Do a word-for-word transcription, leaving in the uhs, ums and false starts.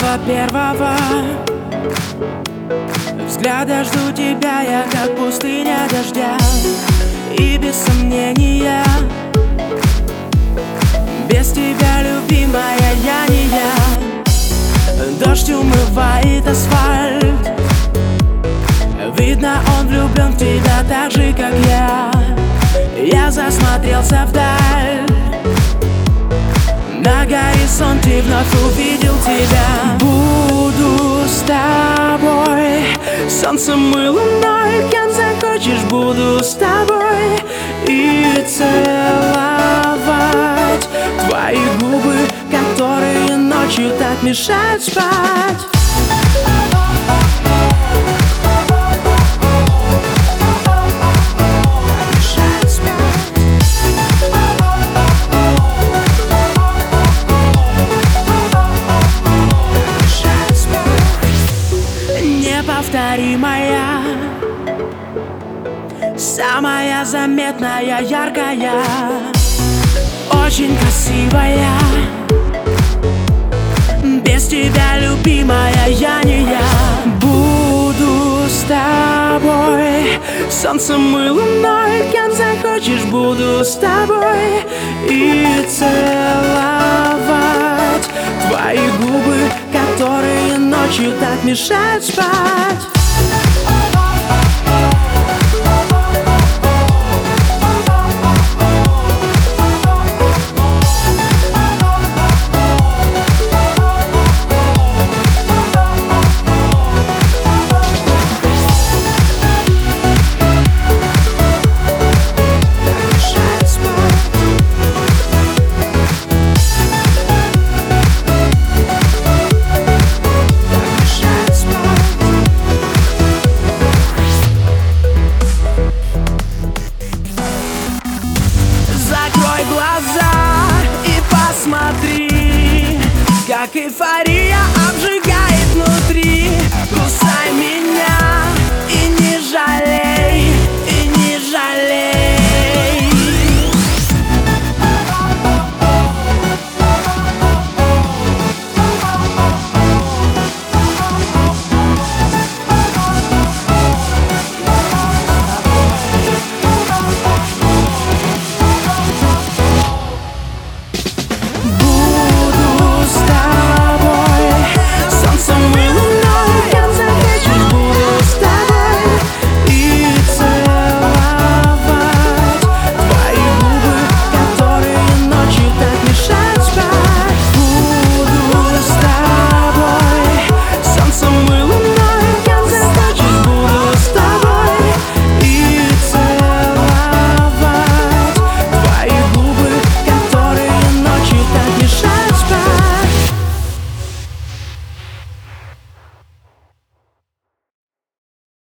самого первого взгляда жду тебя я, как пустыня дождя. И без сомнения, без тебя, любимая, я не я. Дождь умывает асфальт, видно, он влюблен в тебя так же, как я. Я засмотрелся вдаль, на горизонте вновь увидел тебя. Буду с тобой, солнцем и луной, кем захочешь, буду с тобой. И целовать твои губы, которые ночью так мешают спать. Неповторимая, самая заметная, яркая, очень красивая. Без тебя, любимая, я не я. Буду с тобой, солнцем и луной, кем захочешь, буду с тобой. И целовать твои губы, которые ночью так мешают спать. Глаза и посмотри, как эйфория